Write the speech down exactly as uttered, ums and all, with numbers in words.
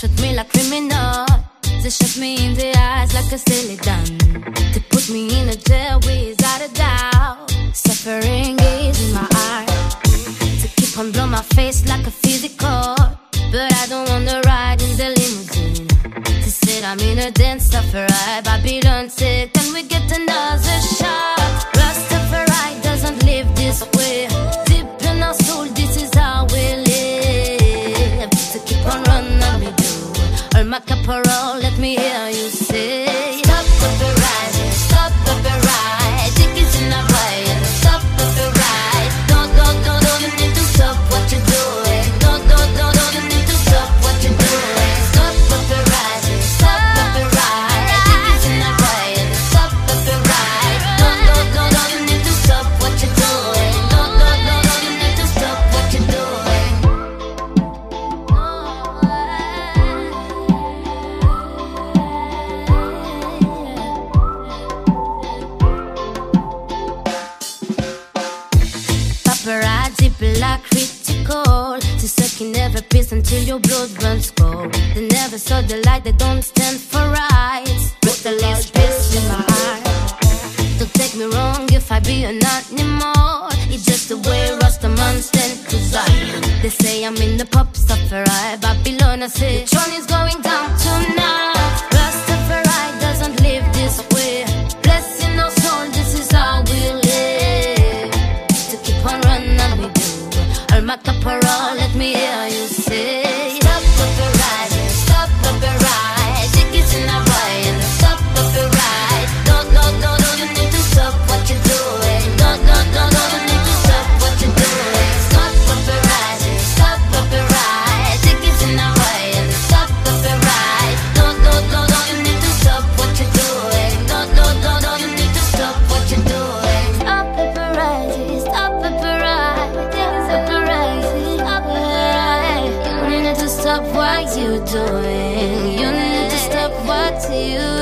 shot me like criminal. They shot me in the eyes like a silly done. They put me in a jail without a doubt. Suffering is in my heart. To keep on blow my face like a physical. But I don't wanna ride in the limousine. They said I'm in a dance, Rastafari, Babylon said, can we get another shot? Rastafari doesn't live this way. Deep in our soul, this is how we live. To keep on running, we do. All my caporal, let me hear you say, stop the rising, stop the ride. Dick is in our way, stop the ride. Don't, don't, don't, don't, you need to stop what you're doing. Don't, don't, don't, don't, you need to stop what you're doing. Stop the rising, stop the ride. Dick is in our way, stop the ride. Don't, don't, don't, don't, you need to stop what you're doing. Don't, don't, don't, don't, you need to stop what you're doing. Paparazzi black critical, to suck in every piece until your blood runs cold. They never saw the light, they don't stand for rights. Put the last piece in my heart. Don't take me wrong if I be an animal. It's just the way Rastaman stand to Zion. They say I'm in the pop Rastafari, Babylon I say the throne is going down tonight. Rastafari doesn't live this way. Blessing our soul, this is how we live. To keep on running we do. All my caporal, let me hear you say, stop the rising, stop the ride. Dick is in our way, and stop the ride. Don't, don't, don't, don't, you need to stop what you're doing. Don't, don't, don't, don't, you need to stop what you're doing. Stop the rising, stop the ride. Dick is in our way, and stop the ride. Don't, don't, don't, don't, you need to stop what you're doing. Don't, don't, don't, don't, you need to stop what you're doing. Stop the rising, stop the ride. Stop the rising, stop the ride. You need to stop what you're doing. You need to stop what you